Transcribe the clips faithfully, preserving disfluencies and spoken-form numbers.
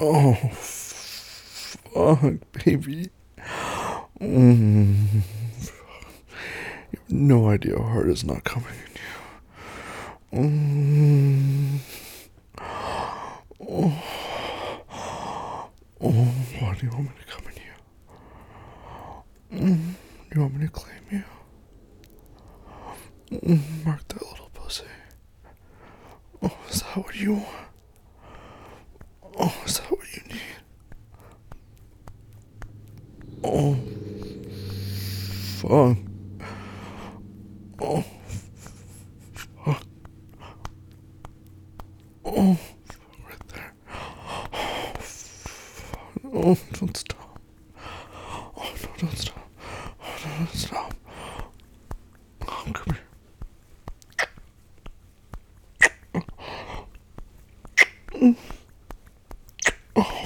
Oh, fuck, baby. Mm. You have no idea how hard it's not coming in you. Mm. Oh. Oh, why do you want me to come in you? Mm. You want me to claim you? Mm. Mark that little pussy. Oh, is that what you want? Oh, is that what you need? Oh, fuck. Oh, fuck. Oh, right there. Oh, fuck. Oh, don't stop. Oh, no, don't stop. Oh, no, don't stop. Oh, come here. Mm. Oh,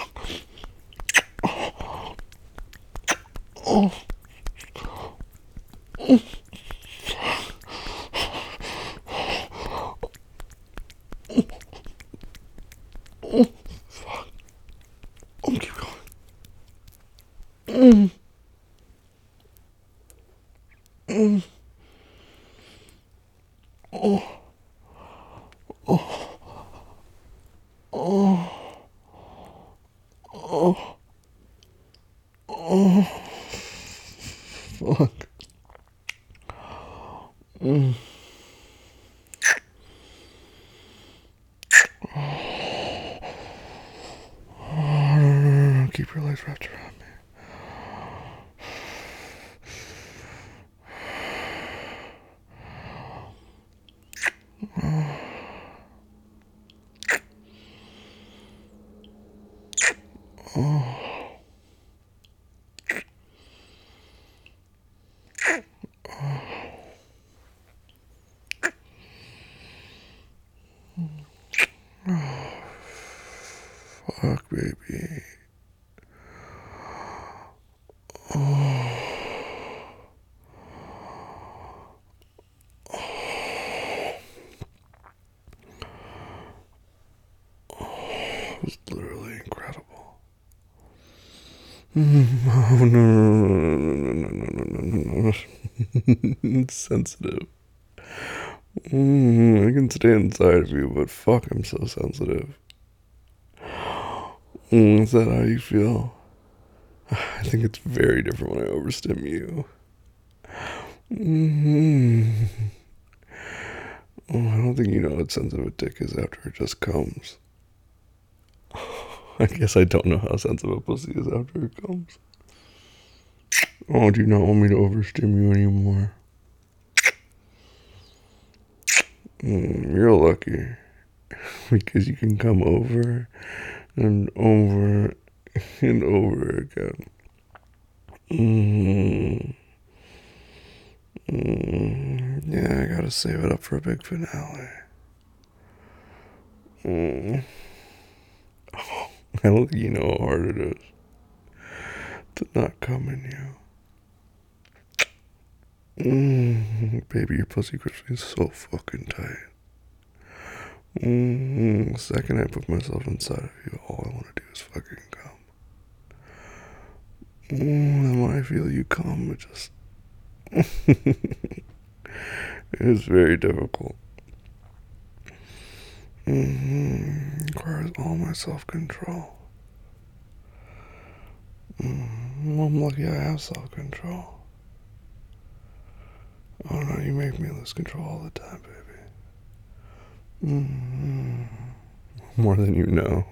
oh, oh. Oh, fuck. Oh, keep going. Mm. Mm. Oh, oh, oh, oh, oh, fuck. Mm. Oh, no, no, no, no. Keep your legs wrapped around me. Oh, fuck, baby. Oh, it was literally incredible. Mm. Oh, no, no, no, no, no, no, no, no, no. It's sensitive. Mm, I can stay inside of you, but fuck, I'm so sensitive. Mm, is that how you feel? I think it's very different when I overstim you. Mm-hmm. Oh, I don't think you know what sensitive a dick is after it just comes. I guess I don't know how sensitive a pussy is after it comes. Oh, do you not want me to overstim you anymore? Mm, you're lucky. Because you can come over and over and over again. Mm, mm, yeah, I gotta save it up for a big finale. Mm. Oh, I don't think you know how hard it is to not come in you. Mm, baby, your pussy grips me so fucking tight. Mm, the second I put myself inside of you, all I want to do is fucking come. Mm, and when I feel you come, it just it's very difficult. Mm-hmm. It requires all my self-control. Mm-hmm. I'm lucky I have self-control. Oh no, you make me lose control all the time, baby. Mm-hmm. More than you know.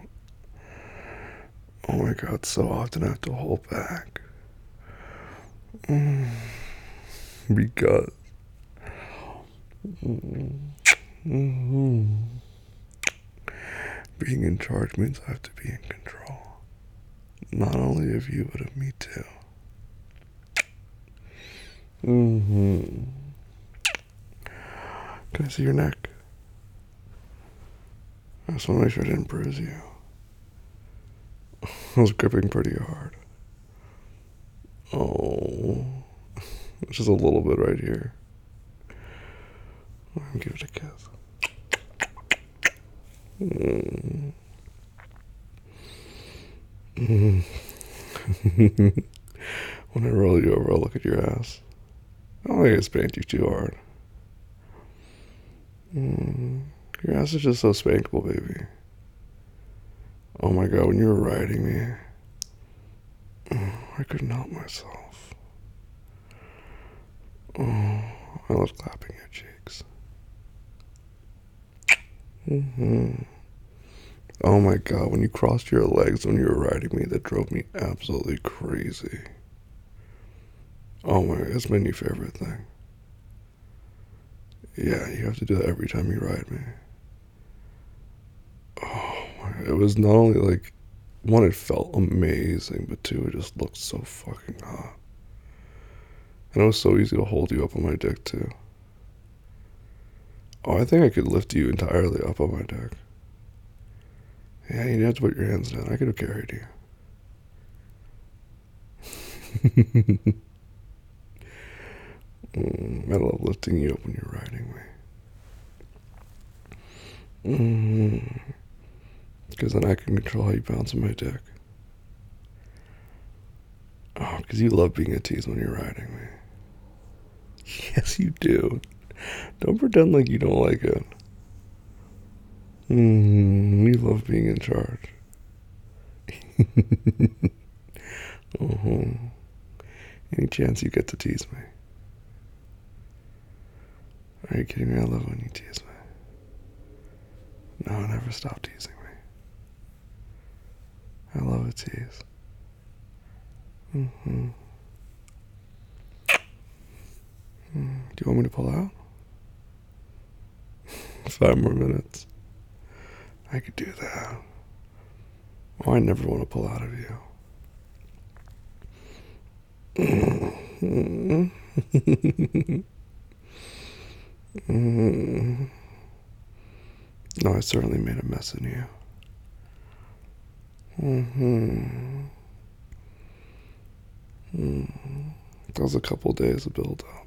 Oh my god, so often I have to hold back. Mm. Because. Mm-hmm. Being in charge means I have to be in control. Not only of you, but of me too. Mm-hmm. Can I see your neck? I just want to make sure I didn't bruise you. I was gripping pretty hard. Oh, just a little bit right here. I'll give it a kiss. Mm. Mm. When I roll you over, I'll look at your ass. I don't think I spanked you too hard. Mm. Your ass is just so spankable, baby. Oh my god, when you were riding me, I couldn't help myself. Oh, I love clapping your cheeks. Mm-hmm. Oh my god, when you crossed your legs when you were riding me, that drove me absolutely crazy. Oh my god, it's my new favorite thing. Yeah, you have to do that every time you ride me. Oh my god, it was not only like, one, it felt amazing, but two, it just looked so fucking hot. And it was so easy to hold you up on my dick too. Oh, I think I could lift you entirely up on my dick. Yeah, you didn't have to put your hands down. I could have carried you. mm, I love lifting you up when you're riding me. Because mm, then I can control how you bounce on my dick. Oh, because you love being a tease when you're riding me. Yes, you do. Don't pretend like you don't like it. Mm, you love being in charge. uh-huh. Any chance you get to tease me? Are you kidding me? I love when you tease me. No, never stop teasing me. I love a tease. Mm-hmm. Mm. Do you want me to pull out? Five more minutes. I could do that. Oh, I never want to pull out of you. Mm-hmm. mm-hmm. No, I certainly made a mess of you. Mm-hmm. Mm-hmm. That was a couple days of build up.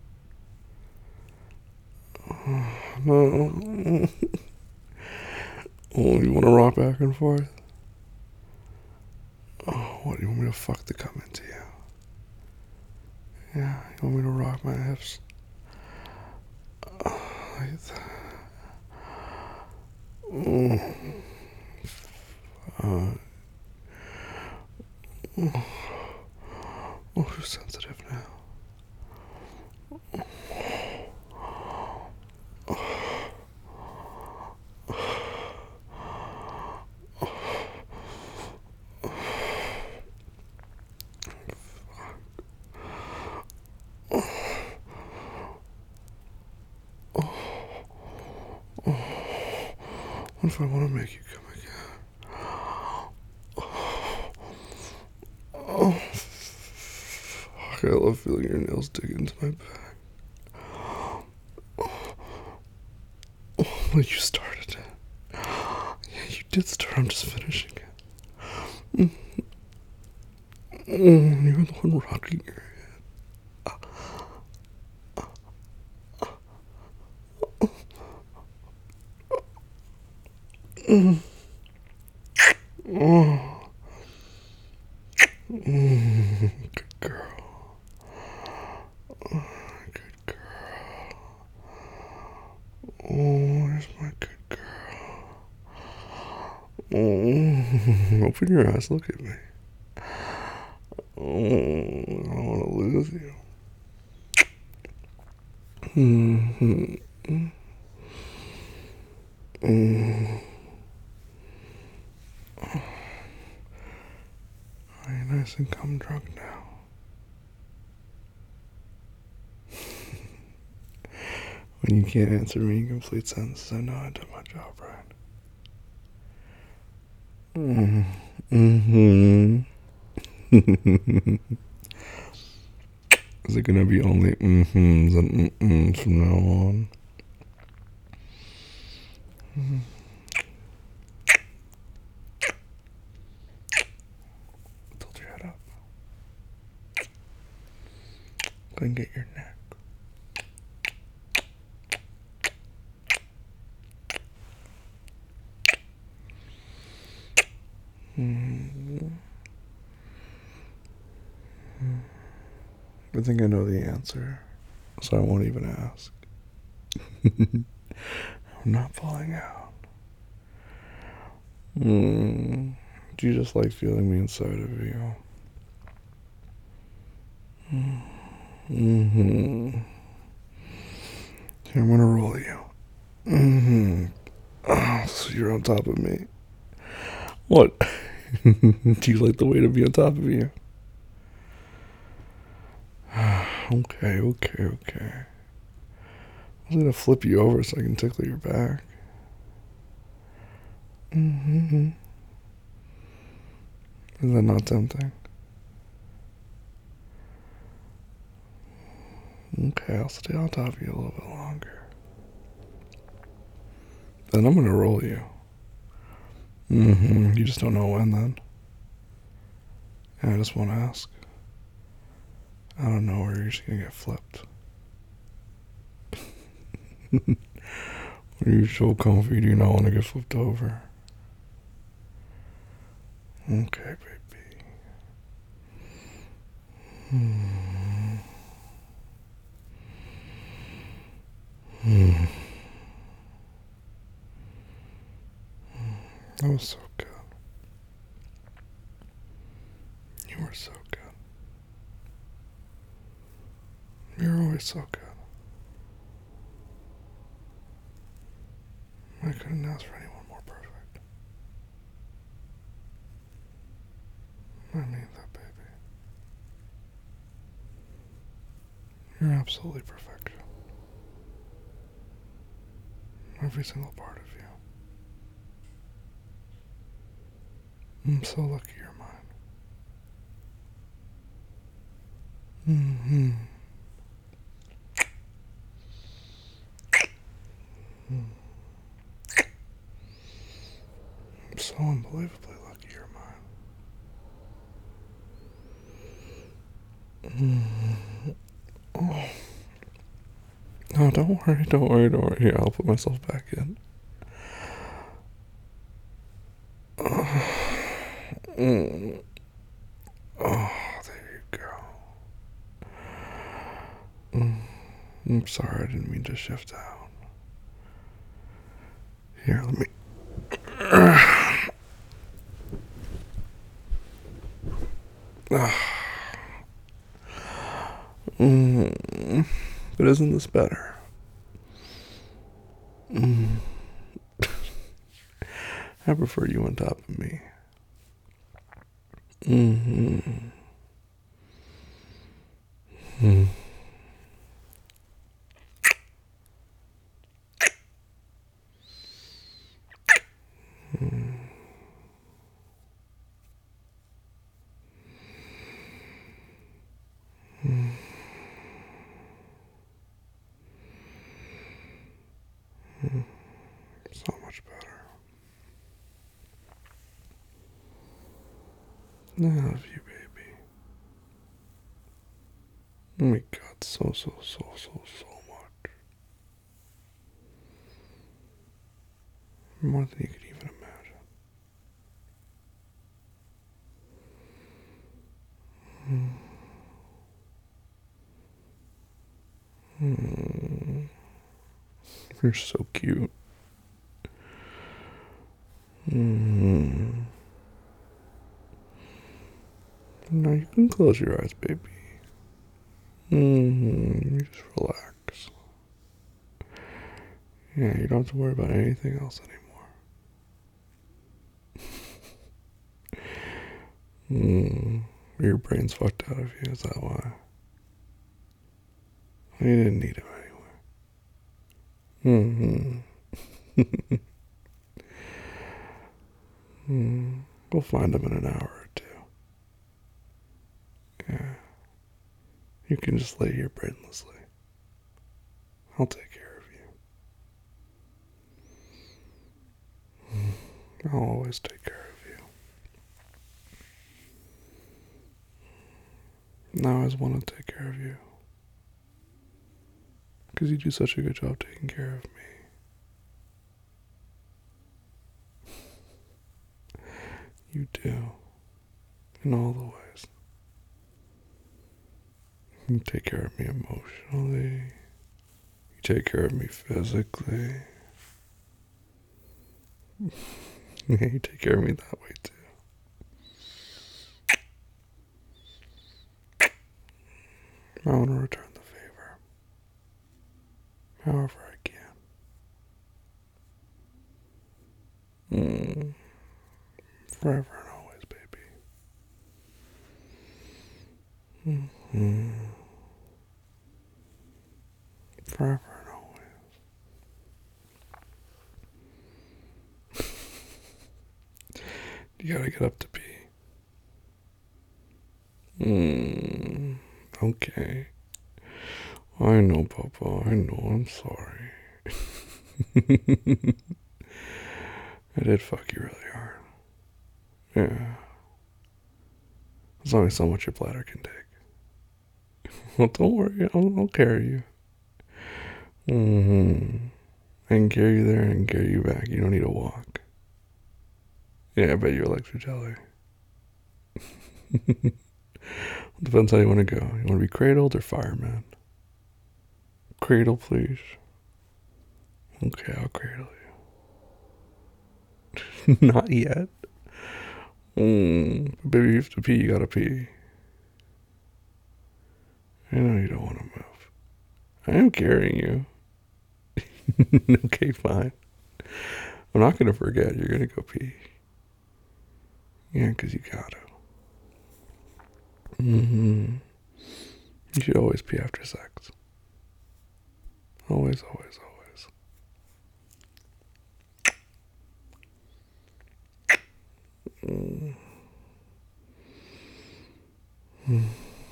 No. Oh, you want to rock back and forth? Oh, what, you want me to fuck the cum into you? Yeah, you want me to rock my hips? Oh, like that. Mm. Uh, oh, oh, you're sensitive now. What if I want to make you come again? Oh, fuck, I love feeling your nails dig into my back. Well, you started it. Yeah, you did start. I'm just finishing it. Mm. Mm, you're the one rocking your head. Mm. Oh. Mm. Good girl. Oh, good girl. Oh, where's my good girl? Oh, open your eyes. Look at me. Oh, I don't want to lose you. Mm-hmm. Mm. Are you nice and cum drunk now? When you can't answer me in complete sentences, I know I did my job right. Mm-hmm. Is it gonna be only mm-hms and mm-mm from now on? Mm-hmm. Tilt your head up. Go and get your neck. Mm-hmm. I think I know the answer, so I won't even ask. I'm not falling out. Mm. Do you just like feeling me inside of you? Mm-hmm. Here, I'm gonna roll you. Mm-hmm. Oh, so you're on top of me. What? Do you like the way to be on top of you? Okay, okay, okay. I was gonna flip you over so I can tickle your back. Mm-hmm. Is that not tempting? Okay, I'll stay on top of you a little bit longer. Then I'm gonna roll you. Mm-hmm. You just don't know when then. And I just won't ask. I don't know where you're just gonna get flipped. You're so comfy, do you not want to get flipped over? Okay, baby. Hmm. Hmm. That was so good. You were so good. You're always so good. I couldn't ask for anyone more perfect. I mean that, baby. You're absolutely perfection. Every single part of you. I'm so lucky you're mine. Mm-hmm. I'm so unbelievably lucky you're mine. Mm-hmm. Oh. No, don't worry, don't worry, don't worry. Here, I'll put myself back in. Oh, mm. Oh, there you go. Mm. I'm sorry, I didn't mean to shift out. Here, let me. Mm. But isn't this better? Mm. I prefer you on top of me. Mm-hmm. Mm. Mm. Mm. Mm. So much better. I love you, baby. Oh my God, so, so, so, so, so much. More than you could even imagine. Mm. Mm. You're so cute. Mm. Now you can close your eyes, baby. Mm-hmm. You just relax. Yeah, you don't have to worry about anything else anymore. Mm. Your brain's fucked out of you, is that why? You didn't need him anyway. Mm-hmm. Mm. We'll find him in an hour or two. Yeah. You can just lay here brainlessly. I'll take care of you. I'll always take care of you. And I always want to take care of you. Because you do such a good job taking care of me. You do. In all the ways. You take care of me emotionally. You take care of me physically. Yeah, you take care of me that way too. I want to return the favor. However I can. Mm. Forever and always, baby. Mm-hmm. Forever and always. You gotta get up to pee. Mm. Okay. I know, Papa. I know. I'm sorry. I did fuck you really hard. Yeah. There's only so much your bladder can take. Well, don't worry. I'll, I'll carry you. Mm-hmm. I can carry you there and I can carry you back. You don't need to walk. Yeah, I bet your legs are jelly. Depends how you want to go. You want to be cradled or fireman? Cradle, please. Okay, I'll cradle you. Not yet. Mm, baby, you have to pee. You gotta pee. I know you don't want to move. I am carrying you. Okay, fine. I'm not gonna forget. You're gonna go pee. Yeah, because you gotta. Mm-hmm. You should always pee after sex. Always, always, always. Mm. Mm.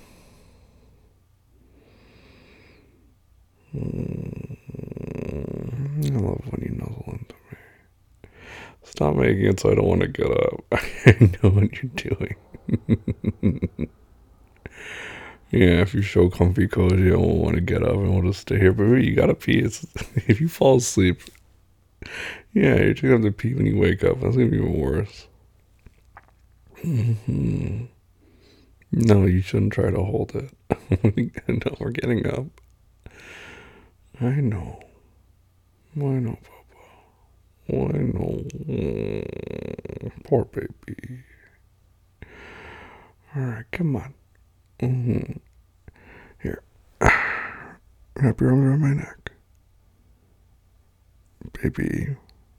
Mm. I love when you nuzzle into me. Stop making it so I don't want to get up. I know what you're doing. Yeah, if you show comfy cozy, I won't want to get up and we'll just stay here. But really, you gotta pee. It's, if you fall asleep, yeah, you're just gonna have to pee when you wake up. That's gonna be even worse. Mm-hmm. No, you shouldn't try to hold it. No, we're getting up. I know. I know, Papa. I know. Poor baby. Alright, come on. Mm-hmm. Here. Wrap your arms around my neck. Baby.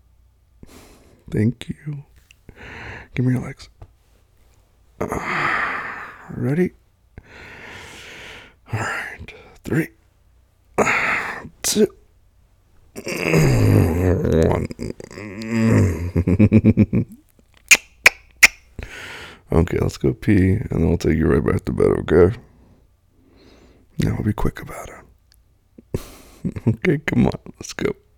Thank you. Give me your legs. Uh, ready? Alright. Three. Two. One. Okay, let's go pee, and then I'll take you right back to bed, okay? Now, I'll be quick about it. Okay, come on, let's go.